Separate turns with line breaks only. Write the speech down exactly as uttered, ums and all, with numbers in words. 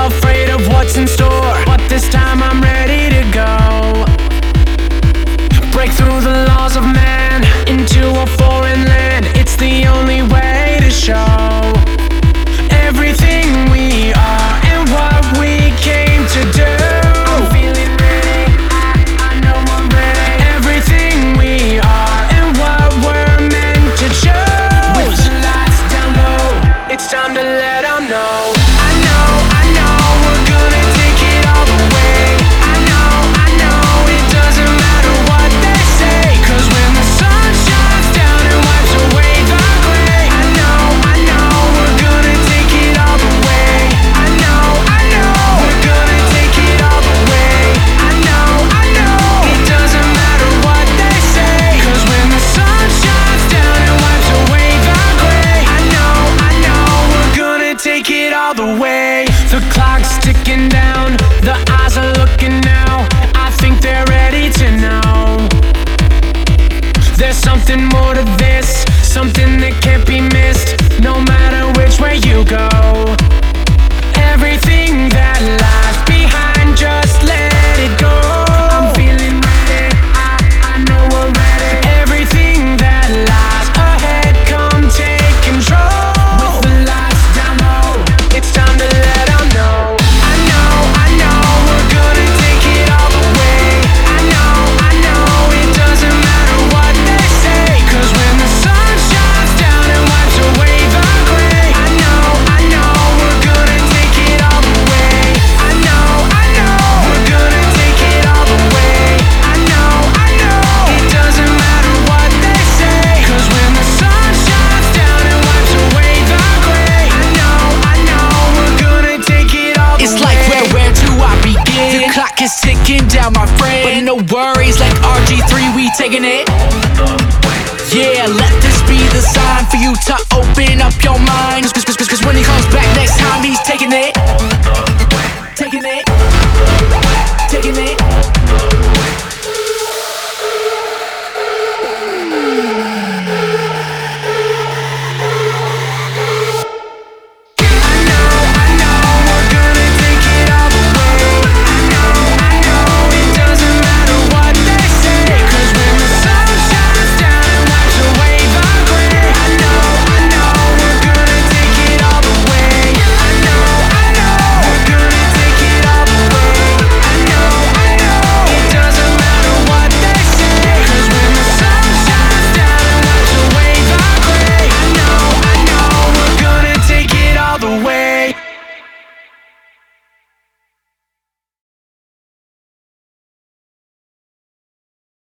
afraid of what's in store, but this time I'm ready to go. Break through the laws of man into a foreign land. It's the only way to show everything we are and what we came to do. I'm feeling ready, I, I know I'm ready. Everything we are and what we're meant to choose. With the lights down low, it's time to let 'em know. I know, I know, we're gonna take it all the way. I know, I know, it doesn't matter what they say, 'cause when the sun shines down and wipes away the gray, I know, I know, we're gonna take it all the way. I know, I know, we're gonna take it all the way. I know, I know, it doesn't matter what they say, 'cause when the sun shines down and wipes away the gray, I know, I know, we're gonna take it all the way. The clock's ticking down, the eyes are looking now. I think they're ready to know there's something more to this, something that can't be missed, no matter which way you go. Everything that lies behind, just let it go. I'm feeling ready, I, I know we're ready. Everything that lies ahead, come take control. With the lights down low, it's time to let 'em know. I know, I know, we're gonna take it all the way. I know, I know, it doesn't matter what they say, 'cause when the sun shines down and wipes away the gray, I know, I know, we're gonna take it all the way. I know, I know, we're gonna take it all the way. I know, I know, it doesn't matter what they say, 'cause when the sun shines down and wipes away the gray, I know, I know, we're gonna take it all the way.
It's like where, where do I begin? The clock is ticking down, my friend, but no worries, like R G three, we taking it. Yeah, let this be the sign for you to open up your mind, 'cause